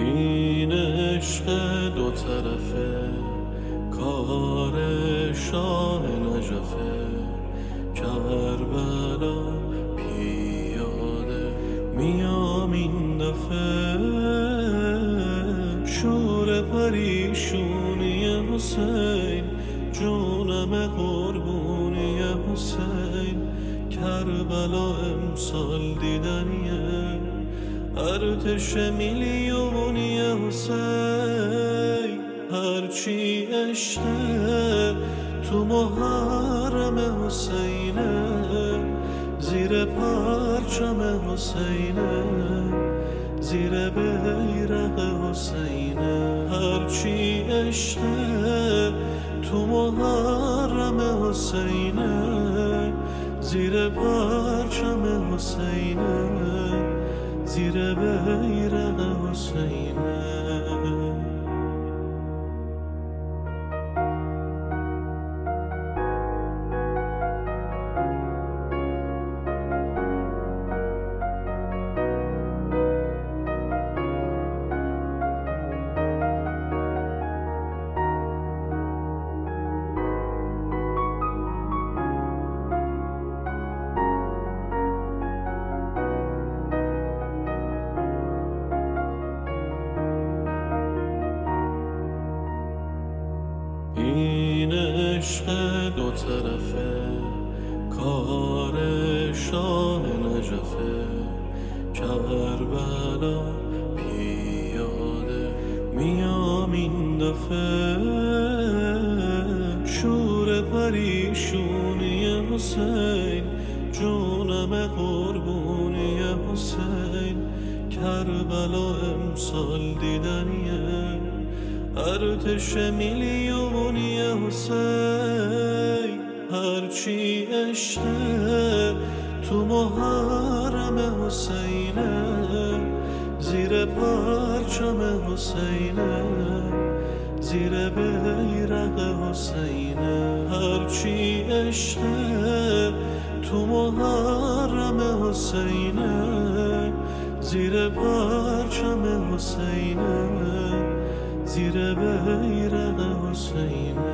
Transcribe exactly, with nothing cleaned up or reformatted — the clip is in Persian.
این عشق دو طرفه، کار شاه نجفه. کربلا پیاده میام این دفعه، شور پریشونی حسین، جونم قربونی حسین. کربلا امسال دیدنیه، ارتش میلیونی حسین. هرچی عشقه تو محرم حسینه، زیر پرچم حسینه، زیر بیرق حسینه. هرچی عشقه تو محرم حسینه، زیر پرچم حسینه، زیر بیرق حسینه. این عشق دو طرفه، کار شاه نجفه. کربلا پیاده میام این دفعه، شور پریشونی حسین، جونم قربونی حسین. کربلا امسال دیدنیه، ارتش میلیونی حسین. هرچی عشقه تو محرم حسینه، زیر پرچم حسینه، زیر بیرق حسینه. هرچی عشقه تو محرم حسینه، زیر پرچم حسینه، زیر بیرق حسینه.